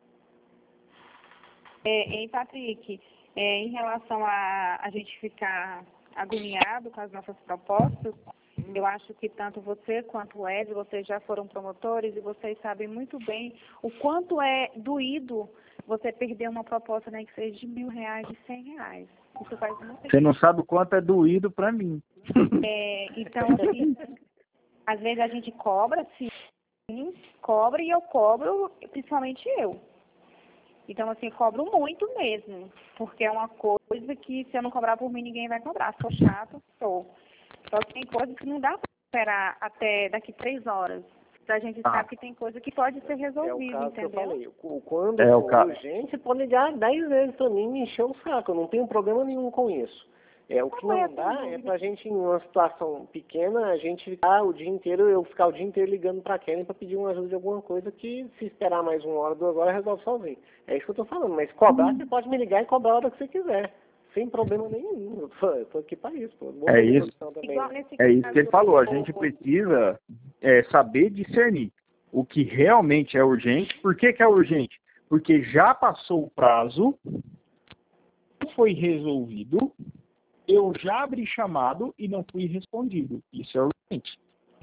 Patrick, em relação a gente ficar agoniado com as nossas propostas, eu acho que tanto você quanto o Ed, vocês já foram promotores e vocês sabem muito bem o quanto é doído você perder uma proposta, né, que seja de R$1.000, de R$100. Isso faz muito. Você não sabe o quanto é doído para mim. Então, assim, às vezes a gente cobra, sim, cobra e eu cobro, principalmente eu. Então, assim, eu cobro muito mesmo, porque é uma coisa que se eu não cobrar por mim, ninguém vai cobrar. Sou chato, sou. Só que tem coisas que não dá para esperar até daqui 3 horas. A gente sabe que tem coisa que pode ser resolvida, caso entendeu? que eu falei. Quando for urgente, você pode ligar 10 vezes pra mim e me encher o saco. Eu não tenho problema nenhum com isso. O que não dá é pra gente, em uma situação pequena, a gente ficar o dia inteiro, eu ficar o dia inteiro ligando pra Kellen pra pedir uma ajuda de alguma coisa que, se esperar mais 1 hora, 2 horas, resolve sozinho. É isso que eu tô falando. Mas cobrar, você pode me ligar e cobrar a hora que você quiser. Sem problema nenhum. Eu tô aqui pra isso, pô. É isso. É isso que ele falou. A do gente precisa saber discernir o que realmente é urgente. Por que é urgente? Porque já passou o prazo, foi resolvido, eu já abri chamado e não fui respondido. Isso é urgente.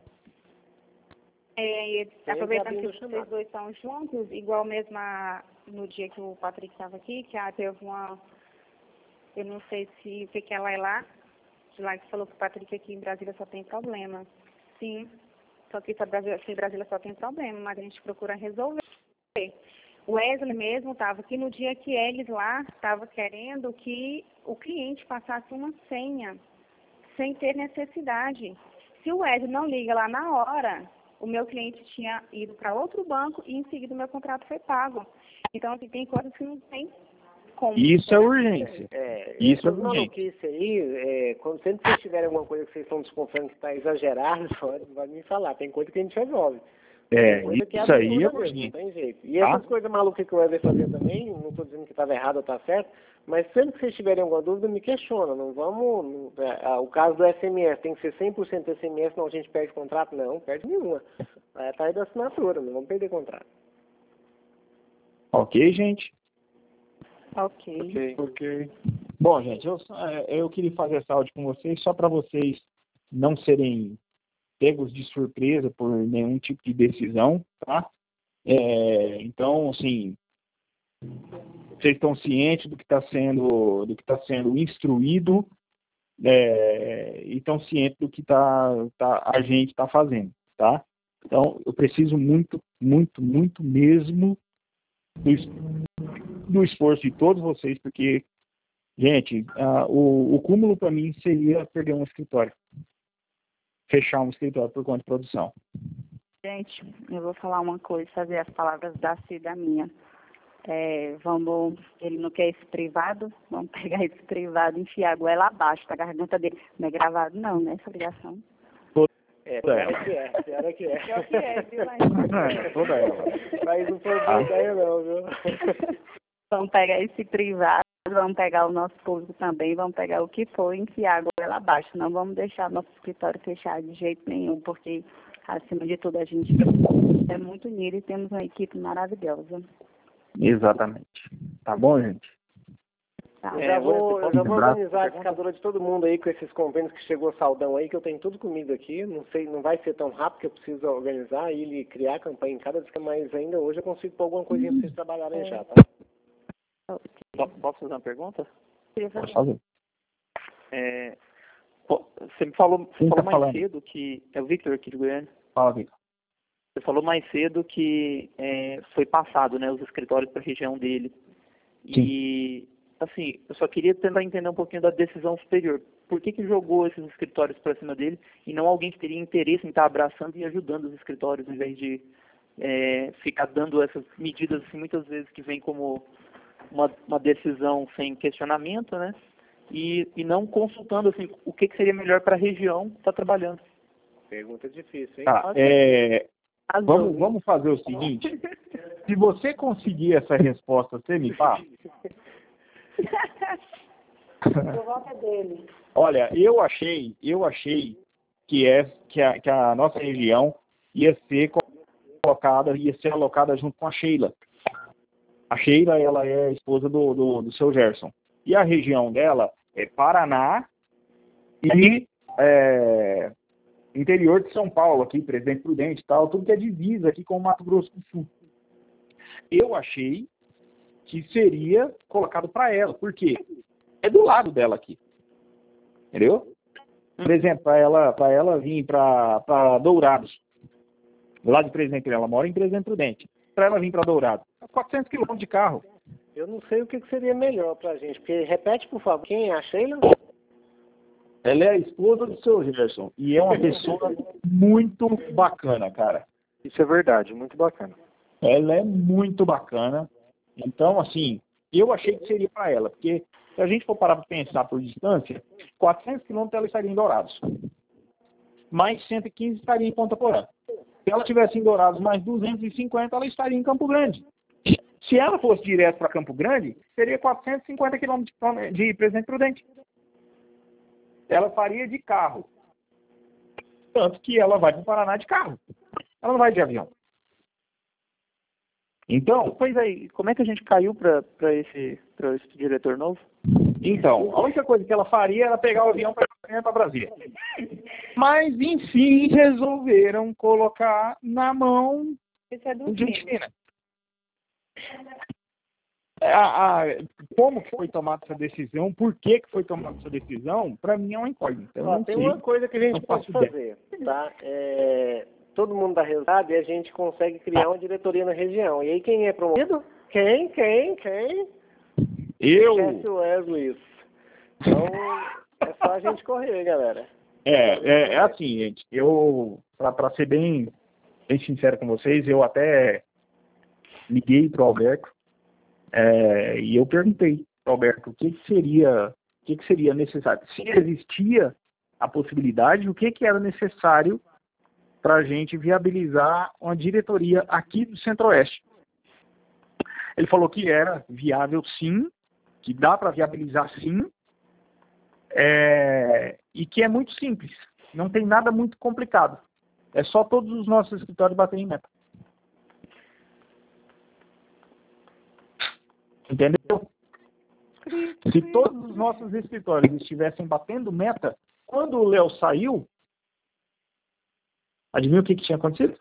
Aproveitando que vocês dois estão juntos, igual mesmo no dia que o Patrick estava aqui, que teve uma... Eu não sei se o que ela é lá, de lá que falou que o Patrick aqui em Brasília só tem problema. Sim, só que aqui em Brasília só tem problema, mas a gente procura resolver. O Wesley mesmo estava aqui no dia que eles lá estavam querendo que o cliente passasse uma senha, sem ter necessidade. Se o Wesley não liga lá na hora, o meu cliente tinha ido para outro banco e em seguida o meu contrato foi pago. Então, assim, tem coisas que não tem como. Isso é urgência. Isso é urgente. Maluquice aí, quando sempre vocês tiverem alguma coisa que vocês estão desconfiando que está exagerado, pode me falar. Tem coisa que a gente resolve. Isso aí é urgente. Não tem jeito. E essas coisas malucas que o Wesley fazia também, não estou dizendo que estava errado ou está certo, mas sempre que vocês tiverem alguma dúvida, me questiona. Não vamos... o caso do SMS, tem que ser 100% SMS, não a gente perde contrato? Não, perde nenhuma. Está aí da assinatura, não vamos perder contrato. Ok, gente? Ok. Bom, gente, eu queria fazer essa áudio com vocês só para vocês não serem pegos de surpresa por nenhum tipo de decisão, tá? Então, assim, vocês estão cientes do que está sendo instruído e estão cientes do que a gente está fazendo, tá? Então, eu preciso muito, muito, muito mesmo do esforço de todos vocês, porque, gente, o cúmulo para mim seria perder um escritório. Fechar um escritório por conta de produção. Gente, eu vou falar uma coisa, fazer as palavras da Cida minha. Ele não quer esse privado, vamos pegar esse privado e enfiar a goela abaixo da garganta dele. Não é gravado não, né, essa ligação? Pior que é. Viu, mas... Toda ela. Mas não foi boa ideia não, viu? Vamos pegar esse privado, vamos pegar o nosso público também, vamos pegar o que for e enfiar a goela abaixo. Não vamos deixar nosso escritório fechado de jeito nenhum, porque, acima de tudo, a gente é muito unido e temos uma equipe maravilhosa. Exatamente. Tá bom, gente? Tá. Eu já vou organizar a discadora de todo mundo aí com esses convênios que chegou saldão aí, que eu tenho tudo comigo aqui. Não sei, não vai ser tão rápido que eu preciso organizar e criar a campanha em cada disca, mas ainda hoje eu consigo pôr alguma coisinha pra vocês trabalharem já, tá? Posso fazer uma pergunta? Pode fazer. Você falou mais falando? cedo que... É o Victor aqui de Goiânia. Fala, Victor. Você falou mais cedo que foi passado, né, os escritórios para a região dele. Sim. E, assim, eu só queria tentar entender um pouquinho da decisão superior. Por que jogou esses escritórios para cima dele e não alguém que teria interesse em estar abraçando e ajudando os escritórios, em vez de ficar dando essas medidas, assim, muitas vezes que vem como uma decisão sem questionamento, né? E não consultando, assim, o que seria melhor para a região que está trabalhando. Pergunta difícil, hein? Tá, vamos fazer o seguinte. Se você conseguir essa resposta, você me passa. Olha, eu achei que a nossa região ia ser alocada junto com a Sheila. A Sheila, ela é a esposa do seu Gerson. E a região dela é Paraná e interior de São Paulo, aqui, Presidente Prudente e tal, tudo que é divisa aqui com o Mato Grosso do Sul. Eu achei que seria colocado para ela. Por quê? É do lado dela aqui. Entendeu? Por exemplo, para ela vir para Dourados. lá de Presidente Prudente, ela mora em Presidente Prudente. Para ela vir para Dourado, 400 quilômetros de carro. Eu não sei o que seria melhor pra gente, porque repete, por favor, quem é a Sheila? Ela é a esposa do seu Gerson e é uma pessoa muito bacana, cara. Isso é verdade, muito bacana. Ela é muito bacana. Então, assim, eu achei que seria para ela, porque se a gente for parar para pensar por distância, 400 quilômetros ela estaria em Dourados. Mais 115 estaria em Ponta Porã. Se ela tivesse em Dourados mais 250, ela estaria em Campo Grande. Se ela fosse direto para Campo Grande, seria 450 quilômetros de Presidente Prudente. Ela faria de carro. Tanto que ela vai para o Paraná de carro. Ela não vai de avião. Então, Pois aí, como é que a gente caiu para esse diretor novo? Então, a única coisa que ela faria era pegar o avião para Brasília. Mas, enfim, resolveram colocar na mão Esse é do de filme. Argentina. Como que foi tomada essa decisão, por que foi tomada essa decisão, para mim é uma incógnita. Eu Ó, não tem sei. uma coisa que a gente Não pode faço fazer, tá? Todo mundo dá resultado e a gente consegue criar uma diretoria na região. E aí quem é promovido? Quem? Eu... Chefe Wesley. Então, é só a gente correr, galera. É assim, gente, eu, para ser bem sincero com vocês, eu até liguei pro Alberto, e eu perguntei pro Alberto o que seria necessário, se existia a possibilidade, o que era necessário para a gente viabilizar uma diretoria aqui do Centro-Oeste. Ele falou que era viável sim, que dá para viabilizar sim, e que é muito simples, não tem nada muito complicado. É só todos os nossos escritórios baterem meta. Entendeu? Se todos os nossos escritórios estivessem batendo meta, quando o Léo saiu, adivinha o que tinha acontecido?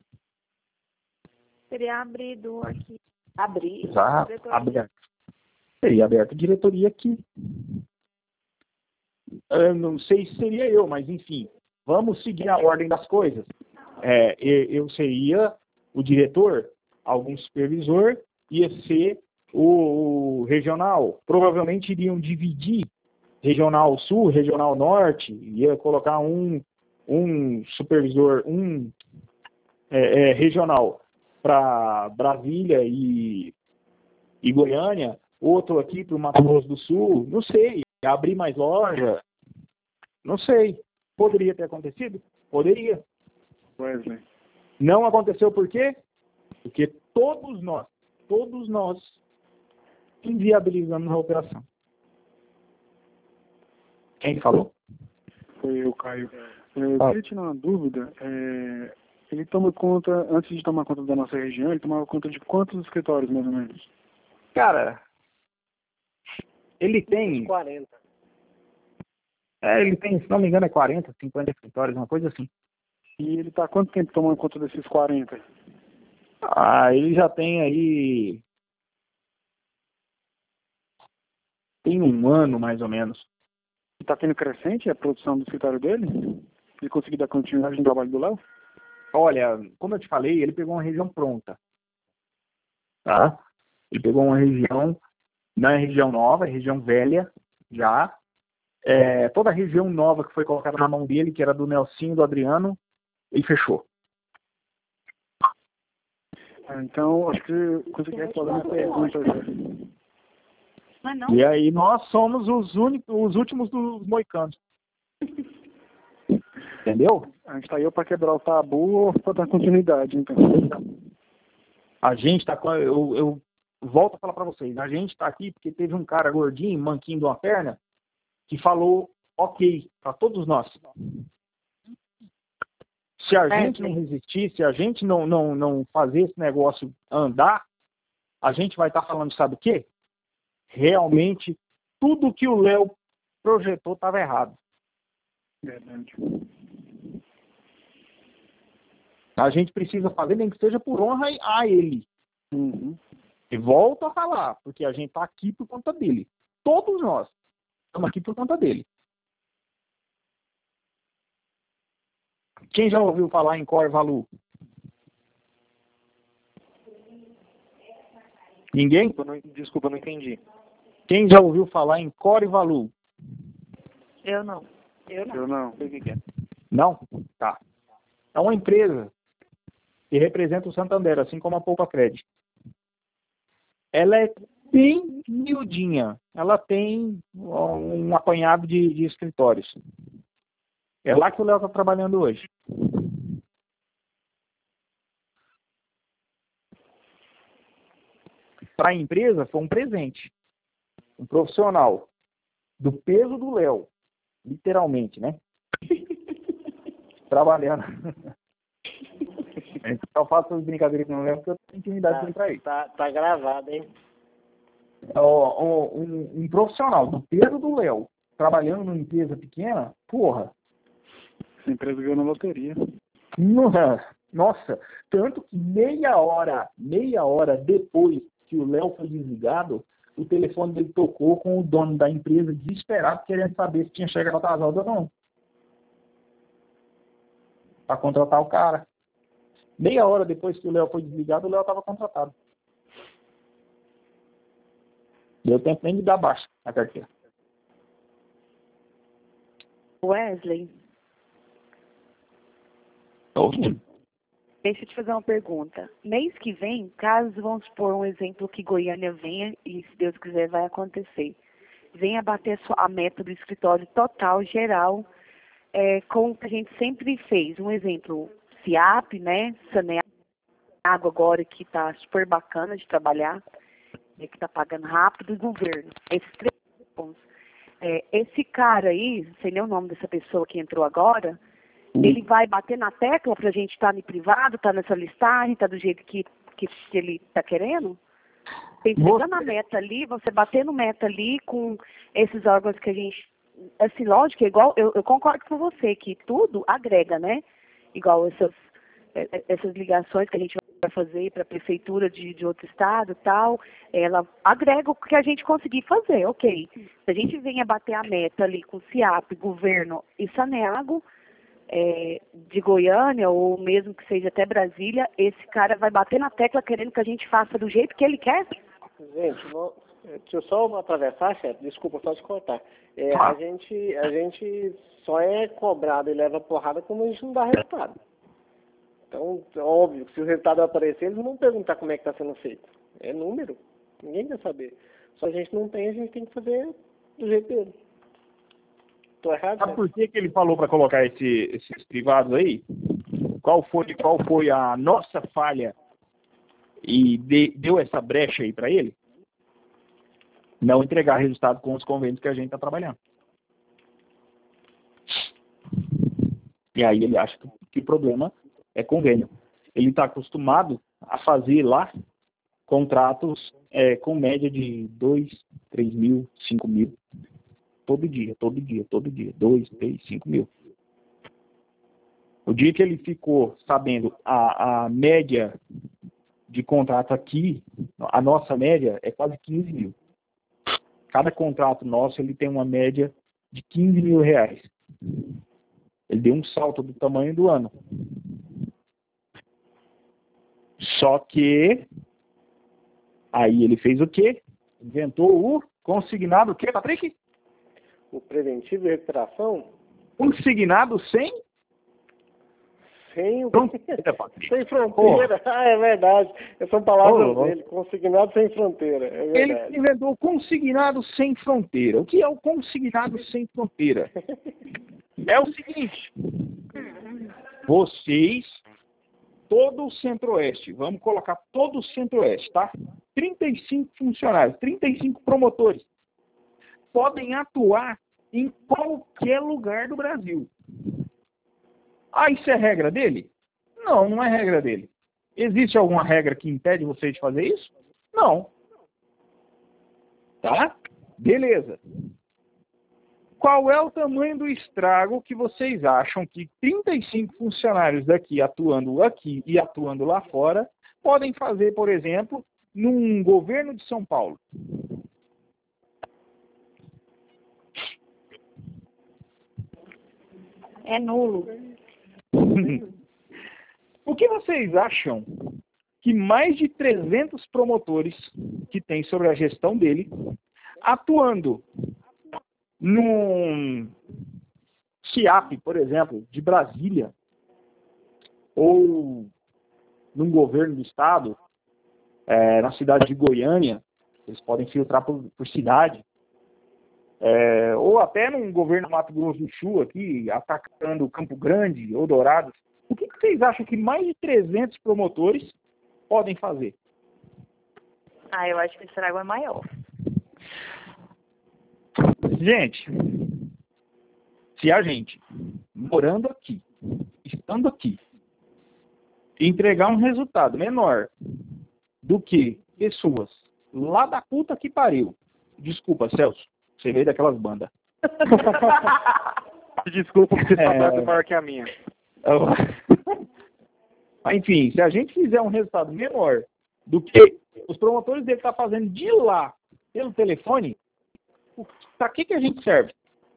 Seria abrido aqui. Abrir. Exato, diretoria. aberto. Seria aberta diretoria aqui. Eu não sei se seria eu, mas enfim, vamos seguir a ordem das coisas. Eu seria o diretor, algum supervisor, ia ser o regional. Provavelmente iriam dividir regional sul, regional norte, ia colocar um supervisor, regional para Brasília e Goiânia, outro aqui para o Mato Grosso do Sul, não sei, abrir mais loja, não sei. Poderia ter acontecido? Poderia. Wesley. Não aconteceu por quê? Porque todos nós inviabilizamos a operação. Quem falou? Foi eu, Caio. Eu queria tirar uma dúvida. Ele toma conta, antes de tomar conta da nossa região, ele tomava conta de quantos escritórios, mais ou menos? Cara, ele tem, 40. se não me engano, 40, 50 escritórios, uma coisa assim. E ele está há quanto tempo tomando conta desses 40? Ele já tem aí, tem um ano mais ou menos. Está tendo crescente a produção do escritório dele? Ele conseguiu dar continuidade no trabalho do Léo? Olha, como eu te falei, ele pegou uma região pronta. Tá? Ele pegou uma região, não é região nova, é região velha, já. Toda a região nova que foi colocada na mão dele, que era do Nelsinho e do Adriano, ele fechou. Então, acho que eu consegui responder a pergunta já. Mas não, E aí nós somos os últimos dos moicanos. Entendeu? A gente está aí para quebrar o tabu ou para dar continuidade, então. A gente tá com. Eu volto a falar para vocês. A gente tá aqui porque teve um cara gordinho, manquinho de uma perna, que falou ok para todos nós. Se a gente não resistir, se a gente não fazer esse negócio andar, a gente vai estar falando, sabe o quê? Realmente, tudo que o Léo projetou estava errado. Verdade. A gente precisa fazer, nem que seja por honra a ele. Uhum. E volto a falar, porque a gente está aqui por conta dele. Todos nós estamos aqui por conta dele. Quem já ouviu falar em Corvalu? Ninguém? Desculpa, não entendi. Quem já ouviu falar em Corivalu? Eu não. Eu não. O que é? Não? Tá. É uma empresa que representa o Santander, assim como a Poupa Cred. Ela é bem miudinha. Ela tem um apanhado de escritórios. É lá que o Léo está trabalhando hoje. Para a empresa, foi um presente. Um profissional do peso do Léo, literalmente, né? Trabalhando. Eu faço brincadeiras com o Léo porque eu tenho intimidade para ele. Tá gravado, hein? Um profissional do peso do Léo, trabalhando numa empresa pequena, porra. Essa empresa ganhou na loteria. Nossa, tanto que meia hora depois que o Léo foi desligado, o telefone dele tocou com o dono da empresa desesperado, querendo saber se tinha chegado atrasado ou não. Para contratar o cara. Meia hora depois que o Léo foi desligado, o Léo estava contratado. Deu tempo nem de dar baixa na carteira. Wesley, deixa eu te fazer uma pergunta. Mês que vem, caso, vamos supor um exemplo que Goiânia venha, e se Deus quiser vai acontecer, venha bater a meta do escritório total, geral, como que a gente sempre fez. Um exemplo, CIAP, né, Saneago agora que está super bacana de trabalhar, que está pagando rápido, e governo. Esses 3 pontos. Esse cara aí, não sei nem o nome dessa pessoa que entrou agora, ele vai bater na tecla para a gente estar no privado, estar nessa listagem, estar do jeito que ele está querendo? Pensando na meta ali, você bater no meta ali com esses órgãos que a gente... Assim, lógico, é igual, eu concordo com você que tudo agrega, né? Igual essas ligações que a gente vai fazer para a prefeitura de outro estado e tal, ela agrega o que a gente conseguir fazer, ok. Se a gente venha bater a meta ali com o CIAP, governo e Saneago, de Goiânia, ou mesmo que seja até Brasília, esse cara vai bater na tecla querendo que a gente faça do jeito que ele quer? Gente, deixa eu só atravessar, chefe, desculpa só te cortar. A gente só é cobrado e leva porrada quando a gente não dá resultado. Então, óbvio, se o resultado aparecer, eles não vão perguntar como é que está sendo feito. É número. Ninguém quer saber. Só a gente não tem, a gente tem que fazer do jeito dele. Tô errado? Sabe por que ele falou para colocar esses privados aí? Qual foi a nossa falha e deu essa brecha aí para ele? Não entregar resultado com os convênios que a gente está trabalhando. E aí ele acha que o problema é convênio. Ele está acostumado a fazer lá contratos com média de 2, 3 mil, 5 mil. Todo dia. 2, 3, 5 mil. O dia que ele ficou sabendo a média de contrato aqui, a nossa média é quase 15 mil. Cada contrato nosso, ele tem uma média de 15 mil reais. Ele deu um salto do tamanho do ano. Só que aí ele fez o quê? Inventou o consignado o quê, Patrick? O preventivo e recuperação? Consignado sem fronteira. Sem fronteira. Oh. Ah, é verdade. São palavras dele. Consignado sem fronteira. É verdade. Ele inventou o consignado sem fronteira. O que é o consignado sem fronteira? É o seguinte. Vocês, todo o Centro-Oeste, vamos colocar todo o Centro-Oeste, tá? 35 funcionários, 35 promotores, podem atuar em qualquer lugar do Brasil. Ah, isso é regra dele? Não, não é regra dele. Existe alguma regra que impede vocês de fazer isso? Não. Tá? Beleza. Qual é o tamanho do estrago que vocês acham que 35 funcionários daqui atuando aqui e atuando lá fora podem fazer, por exemplo, num governo de São Paulo? É nulo. O que vocês acham que mais de 300 promotores que tem sobre a gestão dele, atuando num CIAP, por exemplo, de Brasília, ou num governo do estado, na cidade de Goiânia, eles podem filtrar por cidade, ou até num governo do Mato Grosso do Sul, aqui, atacando Campo Grande ou Dourados. O que vocês acham que mais de 300 promotores podem fazer? Eu acho que o estrago é maior. Gente, se a gente, morando aqui, estando aqui, entregar um resultado menor do que pessoas lá da puta que pariu. Desculpa, Celso, você veio daquelas bandas. Desculpa, porque sua banda é maior que a minha. Enfim, se a gente fizer um resultado menor do que os promotores devem estar fazendo de lá pelo telefone, para que a gente serve?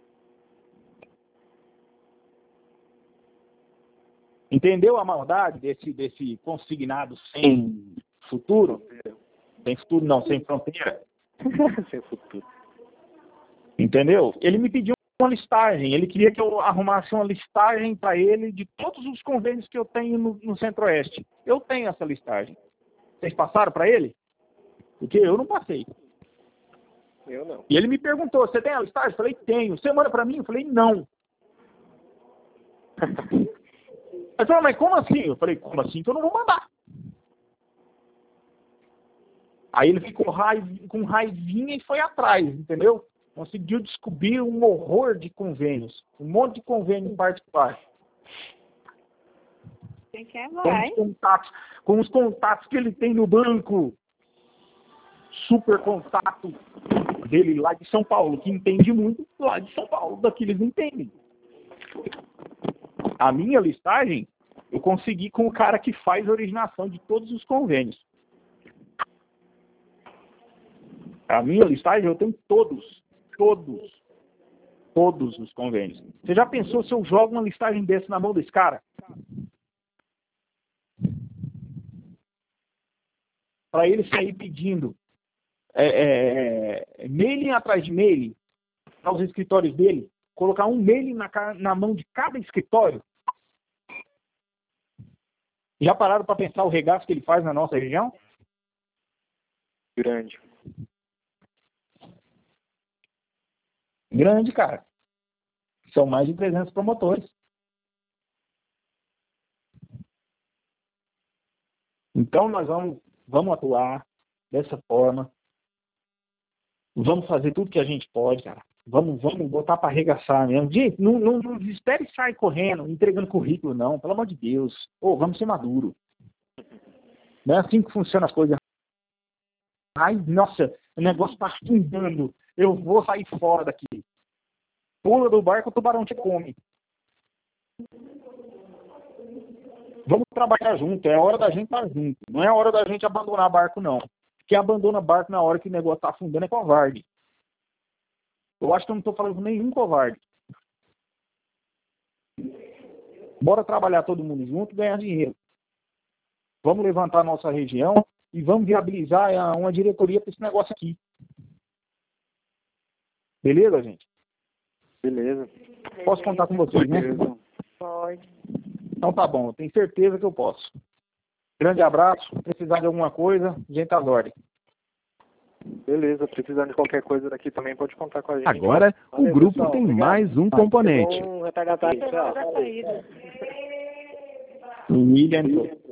Entendeu a maldade desse consignado sem futuro? Sem futuro não, sem fronteira. Sem futuro. Entendeu? Ele me pediu uma listagem, ele queria que eu arrumasse uma listagem para ele de todos os convênios que eu tenho no Centro-Oeste. Eu tenho essa listagem. Vocês passaram para ele? Porque eu não passei. Eu não. E ele me perguntou, você tem a listagem? Eu falei, tenho. Você manda para mim? Eu falei, não. Ele falou, mas como assim? Eu falei, como assim que eu não vou mandar? Aí ele ficou com raivinha e foi atrás, entendeu? Conseguiu descobrir um horror de convênios. Um monte de convênio em particular. Quem quer vai. Com os contatos que ele tem no banco. Super contato dele lá de São Paulo, que entende muito lá de São Paulo, daqui eles entendem. A minha listagem, eu consegui com o cara que faz a originação de todos os convênios. A minha listagem, eu tenho todos os convênios. Você já pensou se eu jogo uma listagem dessa na mão desse cara? Para ele sair pedindo mailing atrás de mailing para os escritórios dele, colocar um mailing na mão de cada escritório. Já pararam para pensar o regaço que ele faz na nossa região? Grande, cara. São mais de 300 promotores. Então nós vamos atuar dessa forma. Vamos fazer tudo que a gente pode, cara. Vamos botar para arregaçar mesmo. Gente, não espere e sai correndo, entregando currículo, não. Pelo amor de Deus. Vamos ser maduro. Não é assim que funcionam as coisas. Ai, nossa, o negócio está afundando. Eu vou sair fora daqui. Pula do barco, o tubarão te come. Vamos trabalhar junto. É hora da gente estar junto. Não é hora da gente abandonar barco, não. Quem abandona barco na hora que o negócio está afundando é covarde. Eu acho que eu não estou falando com nenhum covarde. Bora trabalhar todo mundo junto e ganhar dinheiro. Vamos levantar a nossa região e vamos viabilizar uma diretoria para esse negócio aqui. Beleza, gente? Beleza. Posso contar com vocês, né? Pode. Então tá bom, eu tenho certeza que eu posso. Grande abraço. Precisar de alguma coisa, gente às ordens. Beleza, precisando de qualquer coisa daqui também pode contar com a gente. Agora, Valeu, o grupo pessoal. tem Obrigado. mais um componente. Bom retardatário, tchau. O William entrou.